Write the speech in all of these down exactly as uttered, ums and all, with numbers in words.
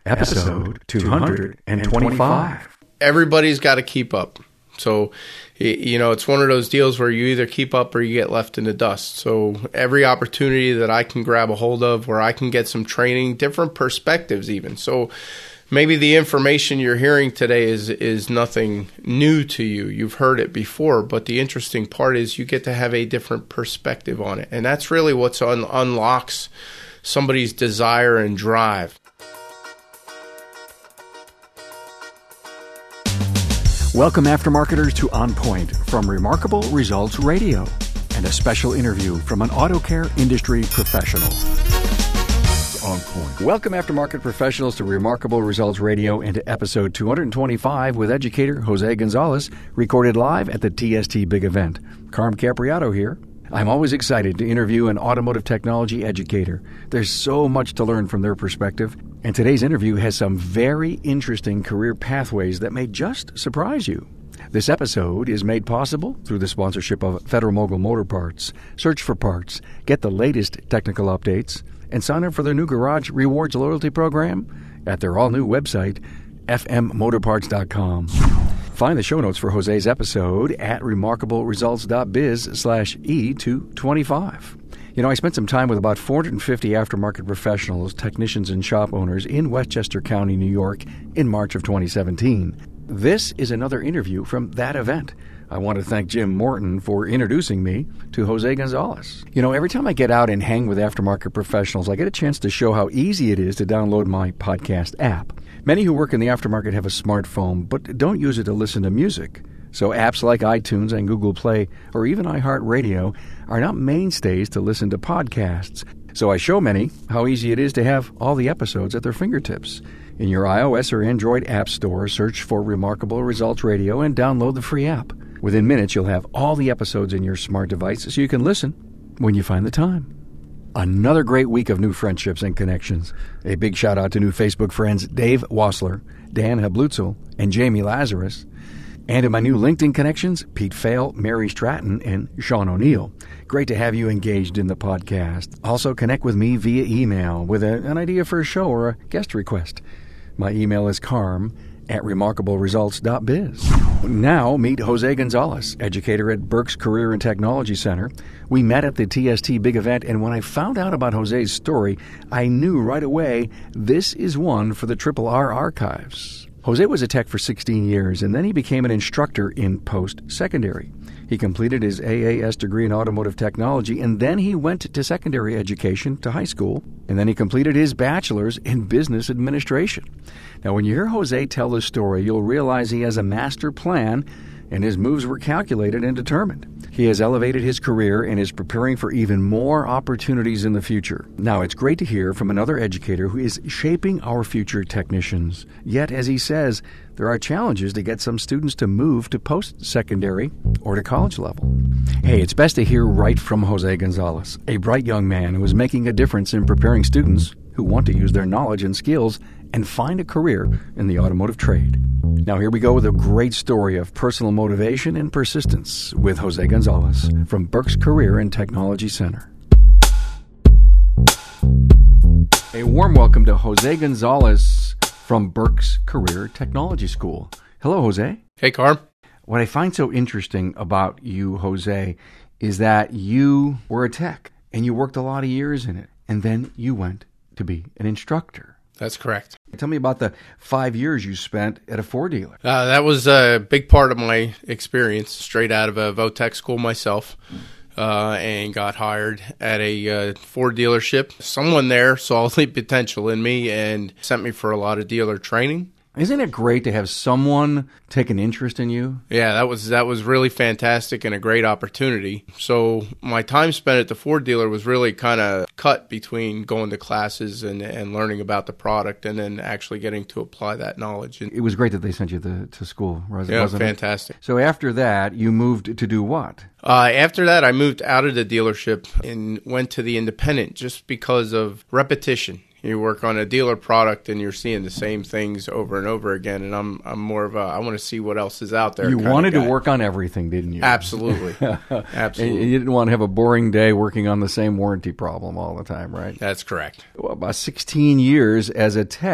Episode two hundred twenty-five. Everybody's got to keep up. So, you know, it's one of those deals where you either keep up or you get left in the dust. So every opportunity that I can grab a hold of where I can get some training, different perspectives even. So maybe the information you're hearing today is is nothing new to you. You've heard it before, but the interesting part is you get to have a different perspective on it. And that's really what un- unlocks somebody's desire and drive. Welcome, aftermarketers, to On Point from Remarkable Results Radio and a special interview from an auto care industry professional. On Point. Welcome, aftermarket professionals, to Remarkable Results Radio and to episode two hundred twenty-five with educator Jose Gonzalez, recorded live at the T S T Big Event. Carm Capriato here. I'm always excited to interview an automotive technology educator. There's so much to learn from their perspective, and today's interview has some very interesting career pathways that may just surprise you. This episode is made possible through the sponsorship of Federal-Mogul Motor Parts. Search for parts, get the latest technical updates, and sign up for their new Garage Rewards loyalty program at their all-new website, f m motor parts dot com. Find the show notes for Jose's episode at remarkableresults.biz slash E two twenty-five. You know, I spent some time with about four hundred fifty aftermarket professionals, technicians, and shop owners in Westchester County, New York, in March of twenty seventeen. This is another interview from that event. I want to thank Jim Morton for introducing me to Jose Gonzalez. You know, every time I get out and hang with aftermarket professionals, I get a chance to show how easy it is to download my podcast app. Many who work in the aftermarket have a smartphone, but don't use it to listen to music. So apps like iTunes and Google Play, or even iHeartRadio, are not mainstays to listen to podcasts. So I show many how easy it is to have all the episodes at their fingertips. In your iOS or Android app store, search for Remarkable Results Radio and download the free app. Within minutes, you'll have all the episodes in your smart device so you can listen when you find the time. Another great week of new friendships and connections. A big shout out to new Facebook friends Dave Wassler, Dan Hablutzel, and Jamie Lazarus. And to my new LinkedIn connections, Pete Fail, Mary Stratton, and Sean O'Neill. Great to have you engaged in the podcast. Also connect with me via email with a, an idea for a show or a guest request. My email is carm at remarkableresults.biz. Now meet Jose Gonzalez, educator at Berks Career and Technology Center. We met at the T S T Big Event, and when I found out about Jose's story, I knew right away this is one for the Triple R archives. Jose was a tech for sixteen years, and then he became an instructor in post-secondary. He completed his A A S degree in automotive technology, and then he went to secondary education to high school, and then he completed his bachelor's in business administration. Now, when you hear Jose tell this story, you'll realize he has a master plan, and his moves were calculated and determined. He has elevated his career and is preparing for even more opportunities in the future. Now, it's great to hear from another educator who is shaping our future technicians. Yet, as he says, there are challenges to get some students to move to post-secondary or to college level. Hey, it's best to hear right from Jose Gonzalez, a bright young man who is making a difference in preparing students who want to use their knowledge and skills and find a career in the automotive trade. Now here we go with a great story of personal motivation and persistence with Jose Gonzalez from Berks Career and Technology Center. A warm welcome to Jose Gonzalez from Berks Career Technology School. Hello, Jose. Hey, Carm. What I find so interesting about you, Jose, is that you were a tech and you worked a lot of years in it, and then you went to be an instructor. That's correct. Tell me about the five years you spent at a Ford dealer. Uh, that was a big part of my experience, straight out of a Votech school myself, uh, and got hired at a uh, Ford dealership. Someone there saw the potential in me and sent me for a lot of dealer training. Isn't it great to have someone take an interest in you? Yeah, that was that was really fantastic and a great opportunity. So my time spent at the Ford dealer was really kind of cut between going to classes and, and learning about the product and then actually getting to apply that knowledge. And it was great that they sent you to, to school, wasn't yeah, it? Fantastic. So after that, you moved to do what? Uh, after that, I moved out of the dealership and went to the independent just because of repetition. You work on a dealer product and you're seeing the same things over and over again. And I'm I'm more of a, I want to see what else is out there. You wanted to work on everything, didn't you? Absolutely. Absolutely. And you didn't want to have a boring day working on the same warranty problem all the time, right? That's correct. Well, about sixteen years as a tech,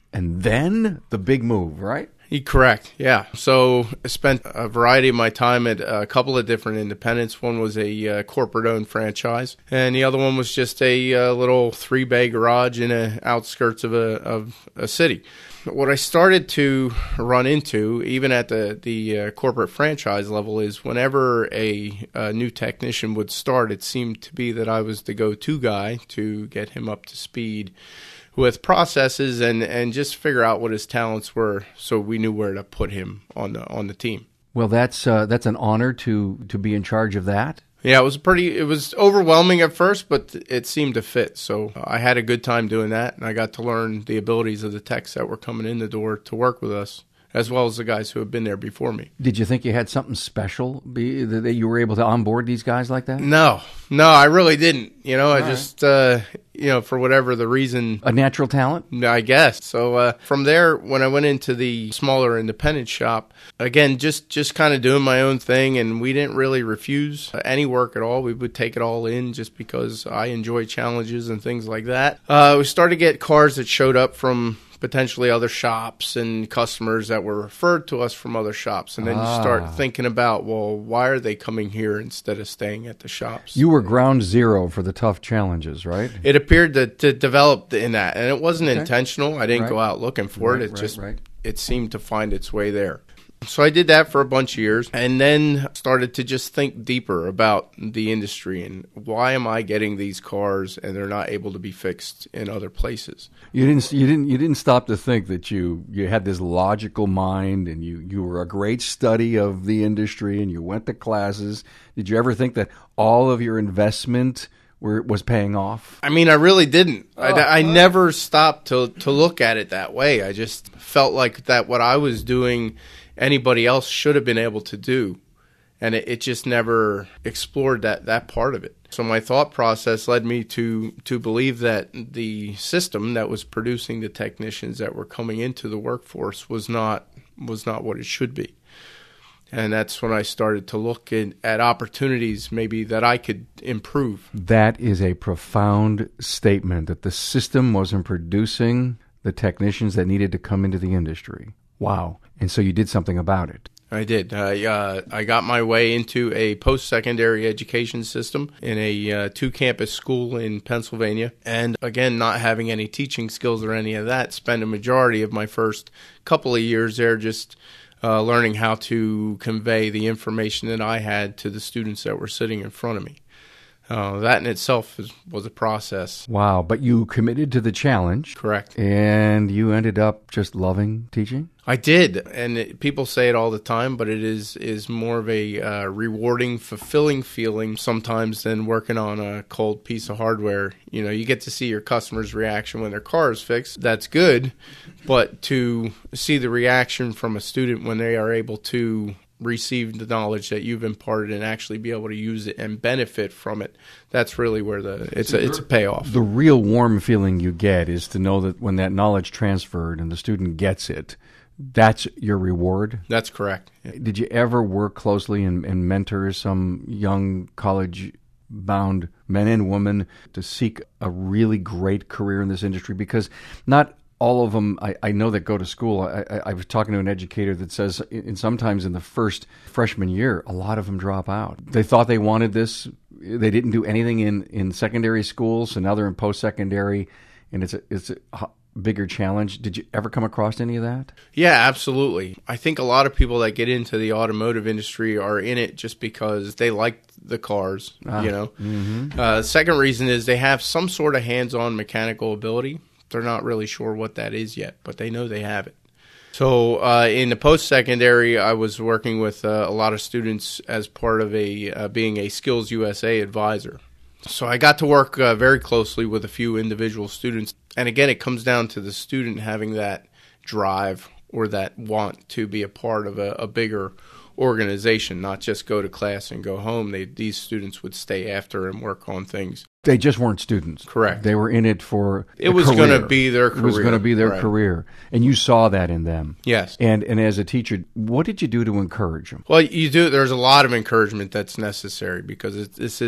And then the big move, right? Correct, yeah. So I spent a variety of my time at a couple of different independents. One was a uh, corporate-owned franchise, and the other one was just a uh, little three-bay garage in the outskirts of a, of a city. What I started to run into, even at the, the uh, corporate franchise level, is whenever a, a new technician would start, it seemed to be that I was the go-to guy to get him up to speed with processes and, and just figure out what his talents were, so we knew where to put him on the on the team. Well, that's uh, that's an honor to to be in charge of that. Yeah, it was pretty. It was overwhelming at first, but it seemed to fit. So I had a good time doing that, and I got to learn the abilities of the techs that were coming in the door to work with us, as well as the guys who have been there before me. Did you think you had something special be, that you were able to onboard these guys like that? No, no, I really didn't. You know, I All just, uh, you know, for whatever the reason. A natural talent? I guess. So uh, from there, when I went into the smaller independent shop, again, just, just kind of doing my own thing, and we didn't really refuse any work at all. We would take it all in just because I enjoy challenges and things like that. Uh, we started to get cars that showed up from potentially other shops and customers that were referred to us from other shops. And then ah. you start thinking about, well, why are they coming here instead of staying at the shops? You were ground zero for the tough challenges, right? It appeared to, to develop in that. And it wasn't okay. intentional. I didn't right. go out looking for right, it. It right, just, right. it seemed to find its way there. So I did that for a bunch of years, and then started to just think deeper about the industry and why am I getting these cars and they're not able to be fixed in other places. You didn't you didn't you didn't stop to think that you, you had this logical mind and you, you were a great study of the industry and you went to classes. Did you ever think that all of your investment were was paying off? I mean, I really didn't. Oh, I, I oh. never stopped to to look at it that way. I just felt like that what I was doing anybody else should have been able to do, and it, it just never explored that, that part of it. So my thought process led me to to believe that the system that was producing the technicians that were coming into the workforce was not was not what it should be. And that's when I started to look in, at opportunities maybe that I could improve. That is a profound statement, that the system wasn't producing the technicians that needed to come into the industry. Wow. And so you did something about it. I did. I, uh, I got my way into a post-secondary education system in a uh, two-campus school in Pennsylvania. And again, not having any teaching skills or any of that, spent a majority of my first couple of years there just uh, learning how to convey the information that I had to the students that were sitting in front of me. Uh, that in itself is, was a process. Wow. But you committed to the challenge. Correct. And you ended up just loving teaching? I did. And it, people say it all the time, but it is, is more of a uh, rewarding, fulfilling feeling sometimes than working on a cold piece of hardware. You know, you get to see your customer's reaction when their car is fixed. That's good. But to see the reaction from a student when they are able to receive the knowledge that you've imparted and actually be able to use it and benefit from it, that's really where the it's a, it's a payoff. The real warm feeling you get is to know that when that knowledge transferred and the student gets it, that's your reward? That's correct. Yeah. Did you ever work closely and, and mentor some young college-bound men and women to seek a really great career in this industry? Because not all of them, I, I know that go to school. I, I, I was talking to an educator that says in, sometimes in the first freshman year, a lot of them drop out. They thought they wanted this. They didn't do anything in, in secondary school, so now they're in post-secondary, and it's a, it's a bigger challenge. Did you ever come across any of that? Yeah, absolutely. I think a lot of people that get into the automotive industry are in it just because they like the cars, ah, you know. Mm-hmm. Uh, second reason is they have some sort of hands-on mechanical ability. They're not really sure what that is yet, but they know they have it. So uh, in the post-secondary, I was working with uh, a lot of students as part of a uh, being a Skills U S A advisor. So I got to work uh, very closely with a few individual students. And again, it comes down to the student having that drive or that want to be a part of a, a bigger organization, not just go to class and go home. They, these students would stay after and work on things. They just weren't students. Correct. They were in it for It was going to be their career. It was going to be their right. career. And you saw that in them. Yes. And and as a teacher, what did you do to encourage them? Well, you do. There's a lot of encouragement that's necessary because it, this is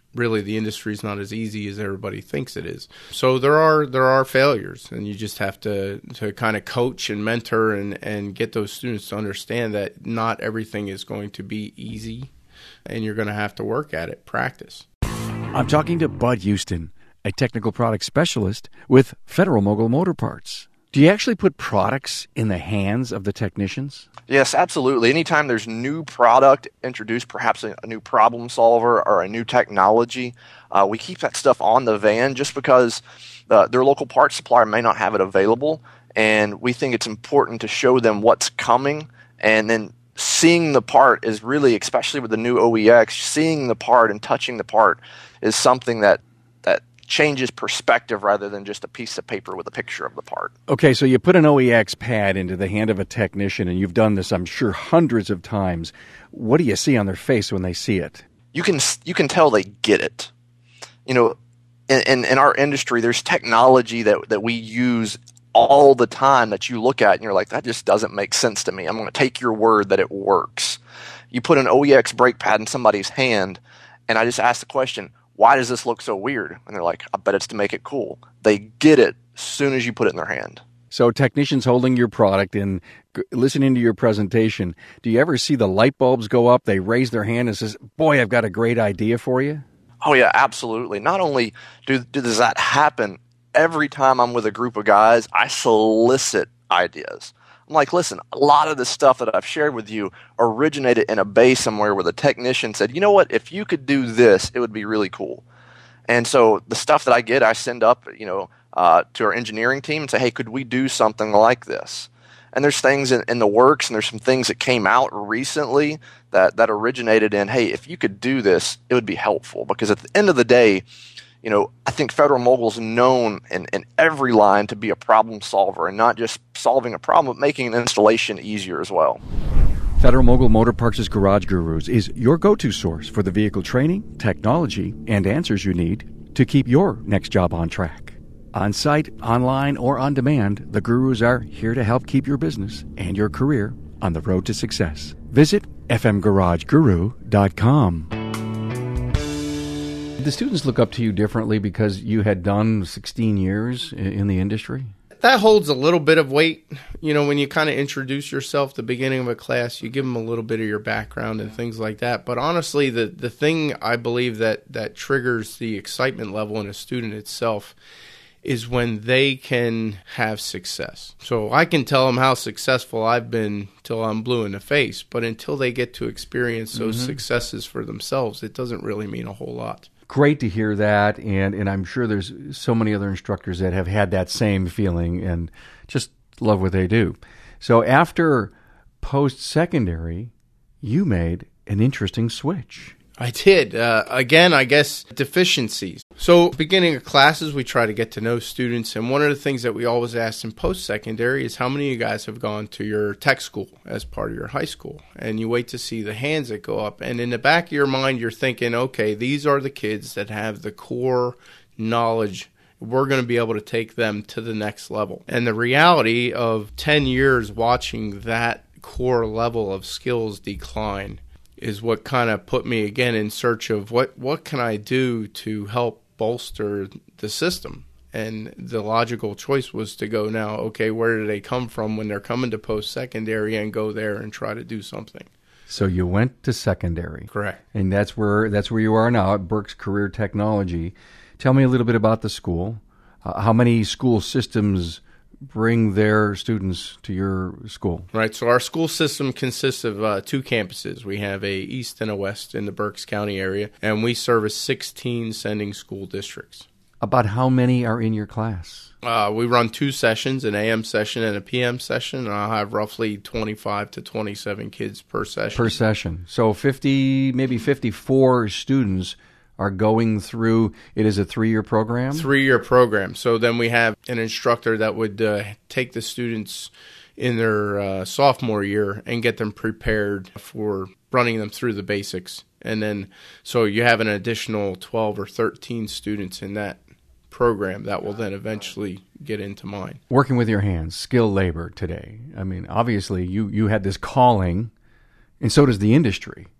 really the industry is not as easy as everybody thinks it is. So there are there are failures, and you just have to to kind of coach and mentor and, and get those students to understand that not everything is going to be easy, and you're going to have to work at it, practice. I'm talking to Bud Houston, a technical product specialist with Federal Mogul Motor Parts. Do you actually put products in the hands of the technicians? Yes, absolutely. Anytime there's new product introduced, perhaps a, a new problem solver or a new technology, uh, we keep that stuff on the van just because uh, their local parts supplier may not have it available, and we think it's important to show them what's coming, and then seeing the part is really, especially with the new O E X, seeing the part and touching the part is something that that changes perspective rather than just a piece of paper with a picture of the part. Okay, so you put an O E X pad into the hand of a technician, and you've done this, I'm sure, hundreds of times. What do you see on their face when they see it? You can you can tell they get it. You know, in, in, in our industry, there's technology that, that we use all the time that you look at and you're like, that just doesn't make sense to me. I'm going to take your word that it works. You put an O E X brake pad in somebody's hand, and I just ask the question, why does this look so weird? And they're like, I bet it's to make it cool. They get it as soon as you put it in their hand. So technicians holding your product and g- listening to your presentation, do you ever see the light bulbs go up? They raise their hand and says, boy, I've got a great idea for you? Oh, yeah, absolutely. Not only do, do does that happen, every time I'm with a group of guys, I solicit ideas. I'm like, listen, a lot of the stuff that I've shared with you originated in a bay somewhere where the technician said, you know what, if you could do this, it would be really cool. And so the stuff that I get, I send up, you know, uh, to our engineering team and say, hey, could we do something like this? And there's things in, in the works, and there's some things that came out recently that, that originated in, hey, if you could do this, it would be helpful. Because at the end of the day, you know, I think Federal Mogul's known in, in every line to be a problem solver, and not just solving a problem, but making an installation easier as well. Federal Mogul Motor Parts' Garage Gurus is your go-to source for the vehicle training, technology, and answers you need to keep your next job on track. On-site, online, or on demand, the Gurus are here to help keep your business and your career on the road to success. Visit f m garage guru dot com. Did the students look up to you differently because you had done sixteen years in the industry? That holds a little bit of weight. You know, when you kind of introduce yourself at the beginning of a class, you give them a little bit of your background and things like that. But honestly, the, the thing I believe that, that triggers the excitement level in a student itself is when they can have success. So I can tell them how successful I've been till I'm blue in the face, but until they get to experience those mm-hmm. successes for themselves, it doesn't really mean a whole lot. Great to hear that, and, and I'm sure there's so many other instructors that have had that same feeling and just love what they do. So after post-secondary, you made an interesting switch. I did. Uh, again, I guess deficiencies. So beginning of classes, we try to get to know students. And one of the things that we always ask in post-secondary is how many of you guys have gone to your tech school as part of your high school? And you wait to see the hands that go up. And in the back of your mind, you're thinking, okay, these are the kids that have the core knowledge. We're going to be able to take them to the next level. And the reality of ten years watching that core level of skills decline is what kind of put me again in search of what, what can I do to help bolster the system. And the logical choice was to go now, okay, where do they come from when they're coming to post-secondary, and go there and try to do something. So you went to secondary. Correct. And that's where that's where you are now at Burke's Career Technology. Tell me a little bit about the school. Uh, how many school systems bring their students to your school? Right. So our school system consists of uh, two campuses. We have a east and a west in the Berks County area, and we service sixteen sending school districts. About how many are in your class? Uh, we run two sessions, an A M session and a P M session, and I'll have roughly twenty-five to twenty-seven kids per session. Per session. So fifty, maybe fifty-four students are going through, it is a three-year program? Three-year program. So then we have an instructor that would uh, take the students in their uh, sophomore year and get them prepared for running them through the basics. And then, so you have an additional twelve or thirteen students in that program that will then eventually get into mine. Working with your hands, skilled labor today. I mean, obviously you, you had this calling, and so does the industry,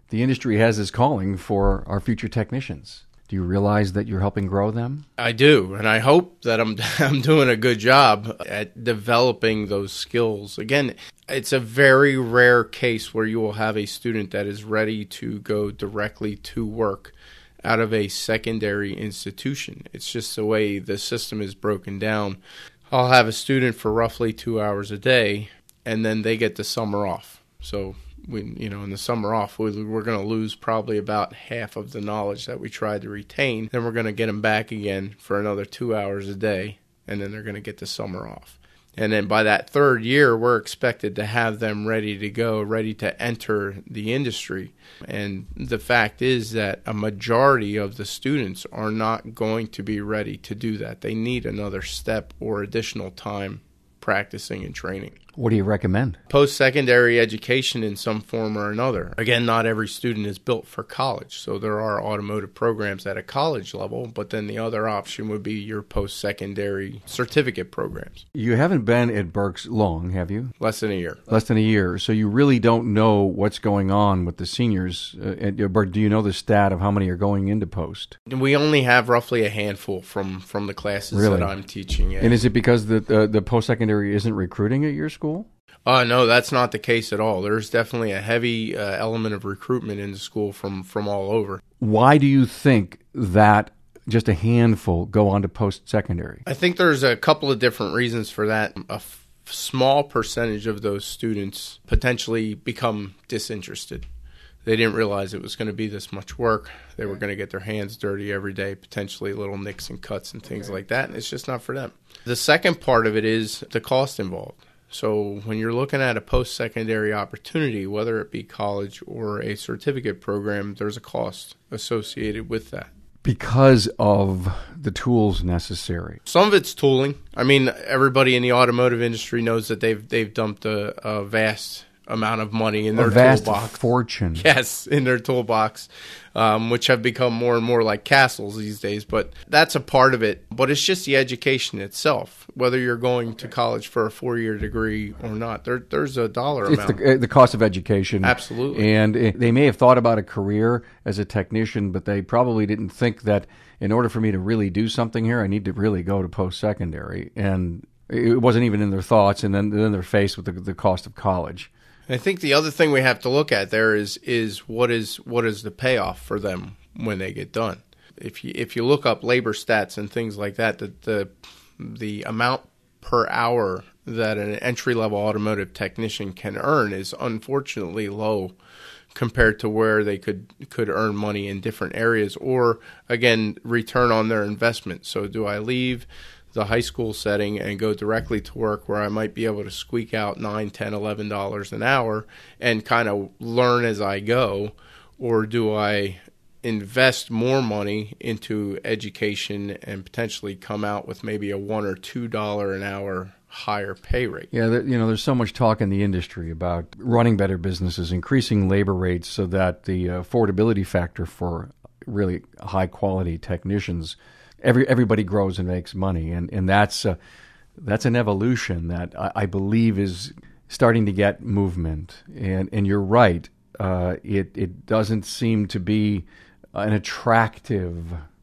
The industry has this calling for our future technicians. Do you realize that you're helping grow them? I do, and I hope that I'm I'm doing a good job at developing those skills. Again, it's a very rare case where you will have a student that is ready to go directly to work out of a secondary institution. It's just the way the system is broken down. I'll have a student for roughly two hours a day, and then they get the summer off. So we, you know, in the summer off, we, we're going to lose probably about half of the knowledge that we tried to retain. Then we're going to get them back again for another two hours a day, and then they're going to get the summer off. And then by that third year, we're expected to have them ready to go, ready to enter the industry. And the fact is that a majority of the students are not going to be ready to do that. They need another step or additional time practicing and training. What do you recommend? Post-secondary education in some form or another. Again, not every student is built for college, so there are automotive programs at a college level, but then the other option would be your post-secondary certificate programs. You haven't been at Berks long, have you? Less than a year. Less than a year. So you really don't know what's going on with the seniors. Uh, at Berks, do you know the stat of how many are going into post? We only have roughly a handful from, from the classes really? that I'm teaching. Yeah. And is it because the, uh, the post-secondary isn't recruiting at your school? Uh, no, that's not the case at all. There's definitely a heavy uh, element of recruitment in the school from, from all over. Why do you think that just a handful go on to post-secondary? I think there's a couple of different reasons for that. A f- small percentage of those students potentially become disinterested. They didn't realize it was going to be this much work. They were going to get their hands dirty every day, potentially little nicks and cuts and things like that, and it's just not for them. The second part of it is the cost involved. So when you're looking at a post-secondary opportunity, whether it be college or a certificate program, there's a cost associated with that. Because of the tools necessary. Some of it's tooling. I mean, everybody in the automotive industry knows that they've they've dumped a, a vast amount of money in their a vast toolbox. fortune. Yes, in their toolbox, um, which have become more and more like castles these days. But that's a part of it. But it's just the education itself, whether you're going to college for a four-year degree or not. There, there's a dollar it's amount. It's the, the cost of education. Absolutely. And it, they may have thought about a career as a technician, but they probably didn't think that in order for me to really do something here, I need to really go to post-secondary. And it wasn't even in their thoughts, and then, then they're faced with the, the cost of college. I think the other thing we have to look at there is is what is what is the payoff for them when they get done. If you if you look up labor stats and things like that, the the, the amount per hour that an entry-level automotive technician can earn is unfortunately low compared to where they could could earn money in different areas, or again, return on their investment. So do I leave the high school setting and go directly to work where I might be able to squeak out nine, ten, eleven dollars an hour and kind of learn as I go, or do I invest more money into education and potentially come out with maybe a one or two dollar an hour higher pay rate? Yeah, you know, there's so much talk in the industry about running better businesses, increasing labor rates so that the affordability factor for really high quality technicians, Every everybody grows and makes money, and and that's uh, that's an evolution that I, I believe is starting to get movement. And and you're right, uh, it it doesn't seem to be an attractive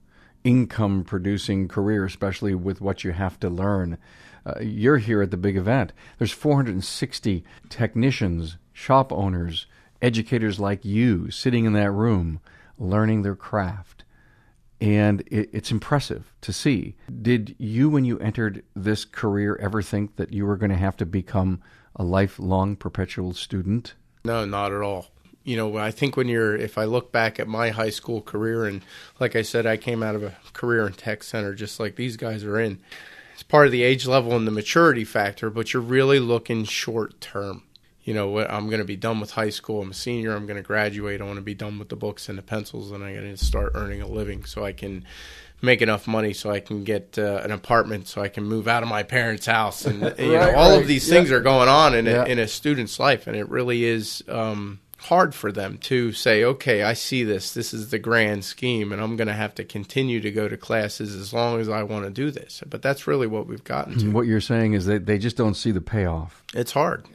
income producing career, especially with what you have to learn. Uh, you're here at the big event. There's four hundred sixty technicians, shop owners, educators like you sitting in that room, learning their craft. And it, it's impressive to see. Did you, when you entered this career, ever think that you were going to have to become a lifelong perpetual student? No, not at all. You know, I think when you're, if I look back at my high school career, and like I said, I came out of a career in tech center just like these guys are in. It's part of the age level and the maturity factor, but you're really looking short term. You know, I'm going to be done with high school. I'm a senior. I'm going to graduate. I want to be done with the books and the pencils, and I'm going to start earning a living so I can make enough money so I can get uh, an apartment, so I can move out of my parents' house. And you right, know, all right. of these yeah. things are going on in, yeah. a, in a student's life, and it really is um, hard for them to say, okay, I see this. This is the grand scheme, and I'm going to have to continue to go to classes as long as I want to do this. But that's really what we've gotten to. What you're saying is that they just don't see the payoff. It's hard, yeah.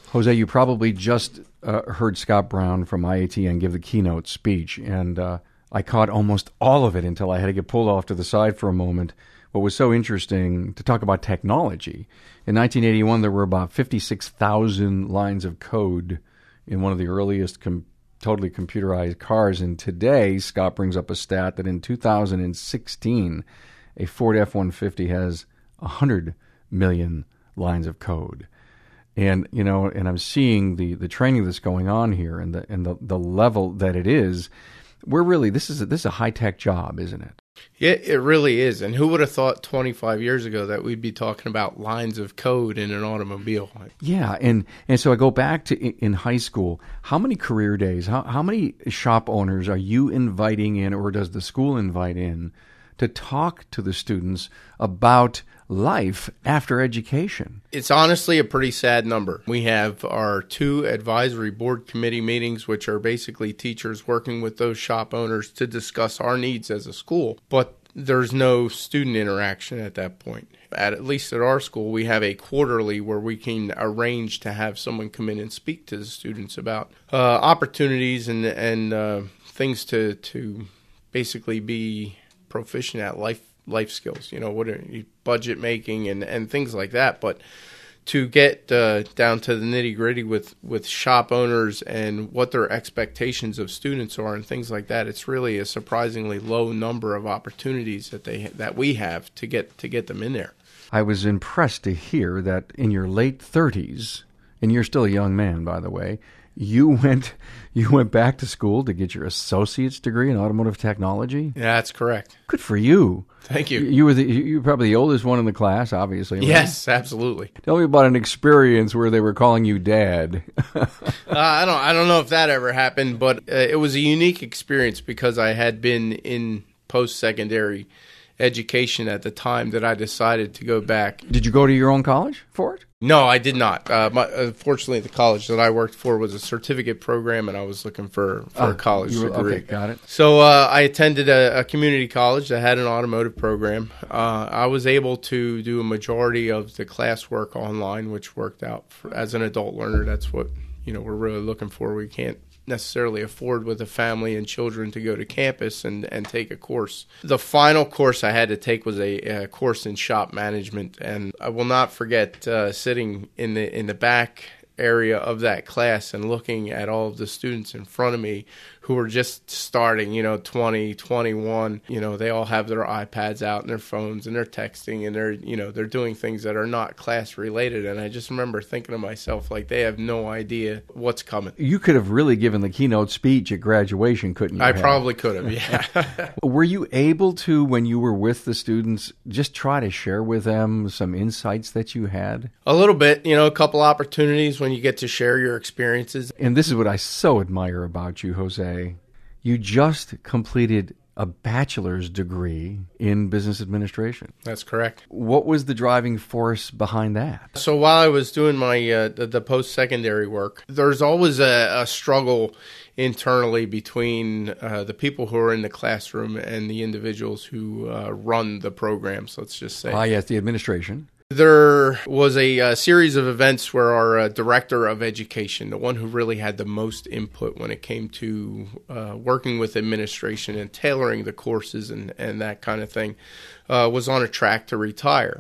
Jose, you probably just uh, heard Scott Brown from I A T N give the keynote speech, and uh, I caught almost all of it until I had to get pulled off to the side for a moment. What was so interesting to talk about technology. In nineteen eighty-one, there were about fifty-six thousand lines of code in one of the earliest com- totally computerized cars. And today, Scott brings up a stat that in two thousand sixteen, a Ford F one fifty has one hundred million lines of code. And, you know, and I'm seeing the, the training that's going on here and the and the, the level that it is. We're really, this is a, this is a high-tech job, isn't it? Yeah, it really is. And who would have thought twenty-five years ago that we'd be talking about lines of code in an automobile? Yeah, and, and so I go back to in high school. How many career days, how, how many shop owners are you inviting in, or does the school invite in, to talk to the students about life after education? It's honestly a pretty sad number. We have our two advisory board committee meetings, which are basically teachers working with those shop owners to discuss our needs as a school, but there's no student interaction at that point. At, at least at our school, we have a quarterly where we can arrange to have someone come in and speak to the students about uh, opportunities and, and uh, things to, to basically be proficient at life life skills, you know, what are you, budget making and, and things like that. But to get uh, down to the nitty gritty with, with shop owners and what their expectations of students are and things like that, it's really a surprisingly low number of opportunities that they that we have to get to get them in there. I was impressed to hear that in your late thirties, and you're still a young man, by the way, you went you went back to school to get your associate's degree in automotive technology? Yeah, that's correct. Good for you. Thank you. You were the, you were probably the oldest one in the class, obviously. Right? Yes, absolutely. Tell me about an experience where they were calling you Dad. uh, I don't I don't know if that ever happened, but uh, it was a unique experience because I had been in post-secondary education at the time that I decided to go back. Did you go to your own college for it? No, I did not. Uh, my, unfortunately, the college that I worked for was a certificate program, and I was looking for, for oh, a college you were, degree. Okay, got it. So uh, I attended a, a community college that had an automotive program. Uh, I was able to do a majority of the classwork online, which worked out for, as an adult learner. That's what you know we're really looking for. We can't necessarily afford with a family and children to go to campus and, and take a course. The final course I had to take was a, a course in shop management, and I will not forget uh, sitting in the in the back area of that class and looking at all of the students in front of me who were just starting, you know, twenty, twenty-one, you know, they all have their iPads out and their phones and they're texting and they're, you know, they're doing things that are not class related. And I just remember thinking to myself, like, they have no idea what's coming. You could have really given the keynote speech at graduation, couldn't you? I have? probably could have, yeah. Were you able to, when you were with the students, just try to share with them some insights that you had? A little bit, you know, a couple opportunities when you get to share your experiences. And this is what I so admire about you, Jose. You just completed a bachelor's degree in business administration. That's correct. What was the driving force behind that? So while I was doing my uh, the, the post-secondary work, there's always a, a struggle internally between uh, the people who are in the classroom and the individuals who uh, run the programs, let's just say. Ah, yes, the administration. There was a, a series of events where our uh, director of education, the one who really had the most input when it came to uh, working with administration and tailoring the courses and, and that kind of thing, uh, was on a track to retire.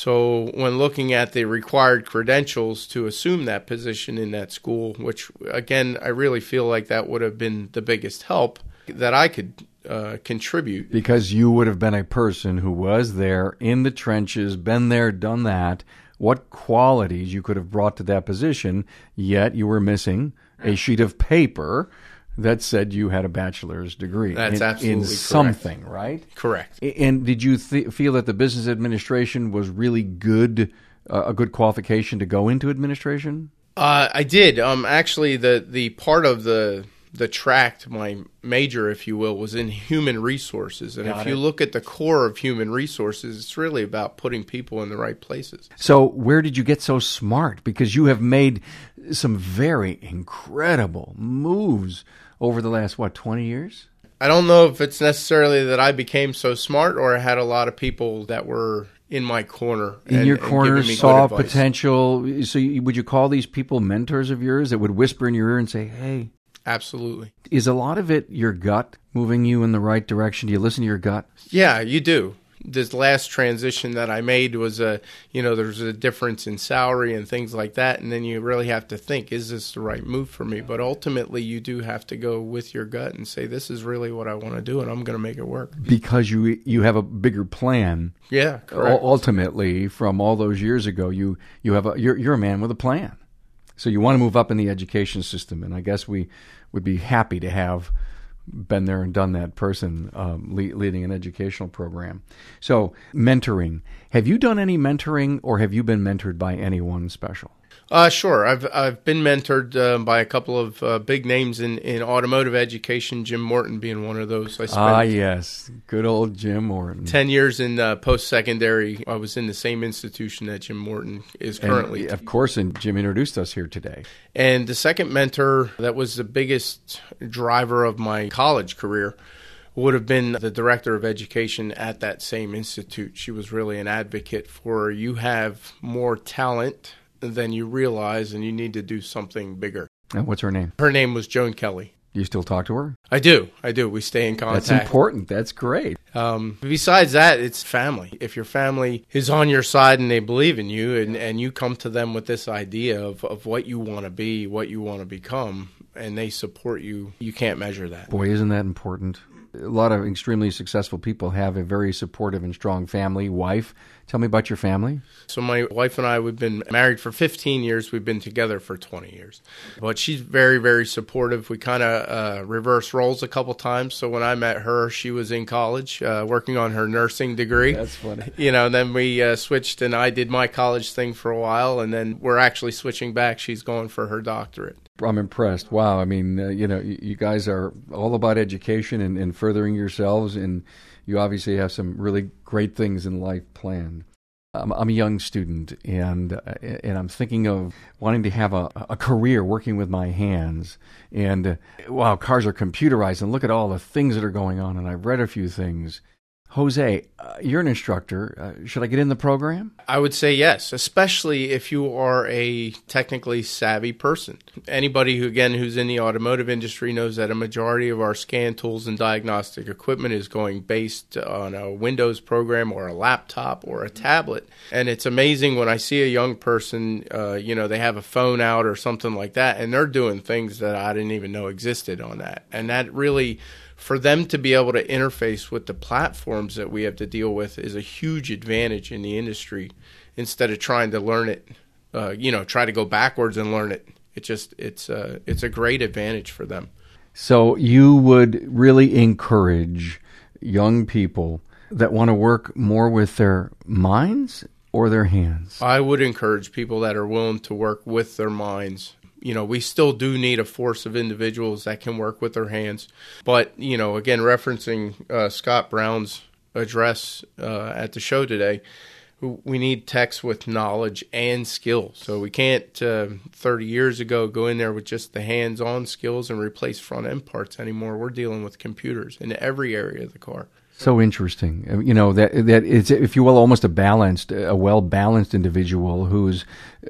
So when looking at the required credentials to assume that position in that school, which, again, I really feel like that would have been the biggest help that I could Uh, contribute. Because you would have been a person who was there in the trenches, been there, done that, what qualities you could have brought to that position, yet you were missing a sheet of paper that said you had a bachelor's degree. That's in, absolutely in correct. something, right? Correct. And did you th- feel that the business administration was really good, uh, a good qualification to go into administration? Uh, I did. Um, actually, the, the part of the the track, my major, if you will, was in human resources. And Got if it. you look at the core of human resources, it's really about putting people in the right places. So where did you get so smart? Because you have made some very incredible moves over the last, what, twenty years? I don't know if it's necessarily that I became so smart or I had a lot of people that were in my corner. In and, your and corner, giving me saw good advice. potential. So you, would you call these people mentors of yours that would whisper in your ear and say, hey? Absolutely. Is a lot of it your gut moving you in the right direction? Do you listen to your gut? Yeah, you do. This last transition that I made was a, you know, there's a difference in salary and things like that. And then you really have to think, is this the right move for me? But ultimately, you do have to go with your gut and say, this is really what I want to do, and I'm going to make it work. Because you you have a bigger plan. Yeah, correct. Ultimately, from all those years ago, you, you have a, you're, you're a man with a plan. So you want to move up in the education system. And I guess we would be happy to have been there and done that person um, le- leading an educational program. So mentoring. Have you done any mentoring, or have you been mentored by anyone special? Uh, sure. I've I've been mentored uh, by a couple of uh, big names in, in automotive education, Jim Morton being one of those. I spent ah, yes. Good old Jim Morton. ten years in uh, post-secondary. I was in the same institution that Jim Morton is currently. And, of course, and Jim introduced us here today. And the second mentor that was the biggest driver of my college career would have been the director of education at that same institute. She was really an advocate for, you have more talent than you realize, and you need to do something bigger. And what's her name? Her name was Joan Kelly. Do you still talk to her? I do. I do. We stay in contact. That's important. That's great. Um, besides that, it's family. If your family is on your side and they believe in you, and, and you come to them with this idea of, of what you want to be, what you want to become, and they support you, you can't measure that. Boy, isn't that important? A lot of extremely successful people have a very supportive and strong family, wife. Tell me about your family. So my wife and I, we've been married for fifteen years. We've been together for twenty years. But she's very, very supportive. We kind of uh, reversed roles a couple times. So when I met her, she was in college uh, working on her nursing degree. That's funny. You know, and then we uh, switched, and I did my college thing for a while, and then we're actually switching back. She's going for her doctorate. I'm impressed. Wow. I mean, uh, you know, you, you guys are all about education and, and furthering yourselves, and you obviously have some really great things in life planned. Um, I'm a young student, and uh, and I'm thinking of wanting to have a, a career working with my hands. And uh, wow, cars are computerized, and look at all the things that are going on. And I've read a few things. Jose, uh, you're an instructor. Uh, should I get in the program? I would say yes, especially if you are a technically savvy person. Anybody who, again, who's in the automotive industry knows that a majority of our scan tools and diagnostic equipment is going based on a Windows program or a laptop or a tablet. And it's amazing when I see a young person, uh, you know, they have a phone out or something like that, and they're doing things that I didn't even know existed on that. And that really, for them to be able to interface with the platforms that we have to deal with is a huge advantage in the industry, instead of trying to learn it, uh, you know, try to go backwards and learn it. It just, it's uh, it's a great advantage for them. So you would really encourage young people that want to work more with their minds or their hands? I would encourage people that are willing to work with their minds. You know, we still do need a force of individuals that can work with their hands. But, you know, again, referencing uh, Scott Brown's address uh, at the show today, we need techs with knowledge and skills. So we can't, uh, thirty years ago, go in there with just the hands-on skills and replace front-end parts anymore. We're dealing with computers in every area of the car. So interesting. You know, that that it's, if you will, almost a balanced, a well-balanced individual who's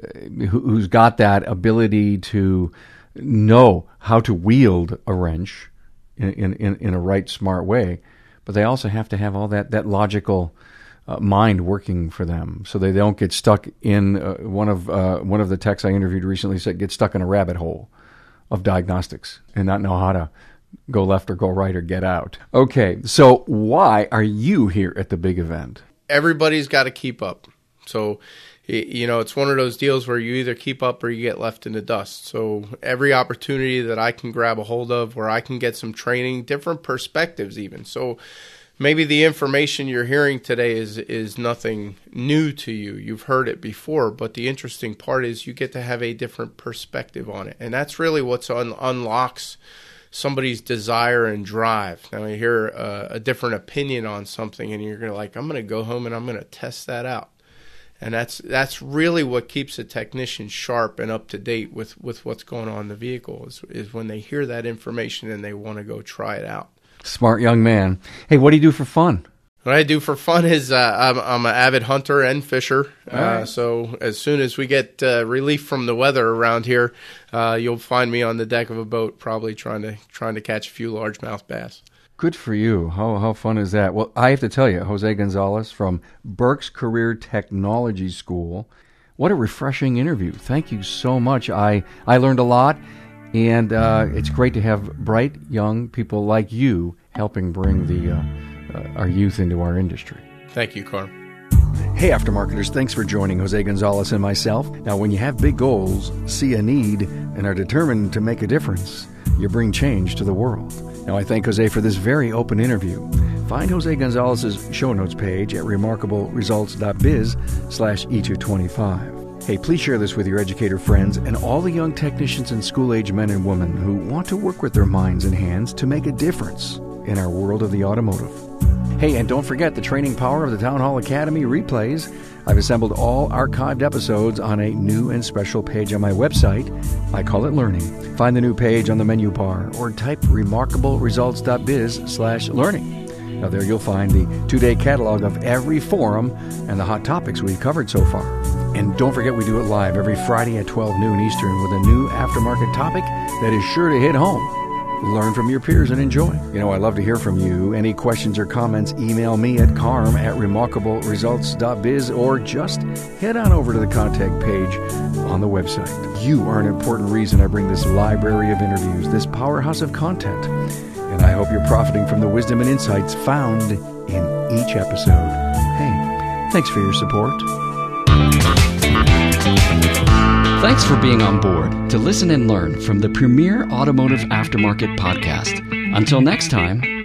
who's got that ability to know how to wield a wrench in in, in a right, smart way, but they also have to have all that, that logical uh, mind working for them, so they don't get stuck in uh, one of uh, one of the techs I interviewed recently said get stuck in a rabbit hole of diagnostics and not know how to go left or go right or get out. Okay, so why are you here at the big event? Everybody's got to keep up. So, you know, it's one of those deals where you either keep up or you get left in the dust. So every opportunity that I can grab a hold of where I can get some training, different perspectives even. So maybe the information you're hearing today is is nothing new to you. You've heard it before, but the interesting part is you get to have a different perspective on it. And that's really what's un- unlocks somebody's desire and drive. Now you hear uh, a different opinion on something and you're gonna like, I'm going to go home and I'm going to test that out. And that's that's really what keeps a technician sharp and up to date with, with what's going on in the vehicle is, is when they hear that information and they want to go try it out. Smart young man. Hey, what do you do for fun? What I do for fun is uh, I'm, I'm an avid hunter and fisher. Uh, right. So as soon as we get uh, relief from the weather around here, uh, you'll find me on the deck of a boat, probably trying to trying to catch a few largemouth bass. Good for you. How how fun is that? Well, I have to tell you, Jose Gonzalez from Berks Career Technology School. What a refreshing interview. Thank you so much. I, I learned a lot, and uh, it's great to have bright young people like you helping bring the uh, uh, our youth into our industry. Thank you, Carm. Hey, Aftermarketers, thanks for joining Jose Gonzalez and myself. Now, when you have big goals, see a need, and are determined to make a difference, you bring change to the world. Now, I thank Jose for this very open interview. Find Jose Gonzalez's show notes page at remarkableresults.biz slash E225. Hey, please share this with your educator friends and all the young technicians and school-age men and women who want to work with their minds and hands to make a difference in our world of the automotive. Hey, and don't forget the Training Power of the Town Hall Academy replays. I've assembled all archived episodes on a new and special page on my website. I call it Learning. Find the new page on the menu bar or type remarkableresults.biz slash learning. Now there you'll find the two-day catalog of every forum and the hot topics we've covered so far. And don't forget we do it live every Friday at twelve noon Eastern with a new aftermarket topic that is sure to hit home. Learn from your peers and enjoy. You know, I love to hear from you. Any questions or comments, email me at carm at remarkableresults.biz or just head on over to the contact page on the website. You are an important reason I bring this library of interviews, this powerhouse of content. And I hope you're profiting from the wisdom and insights found in each episode. Hey, thanks for your support. Thanks for being on board to listen and learn from the premier automotive aftermarket podcast. Until next time,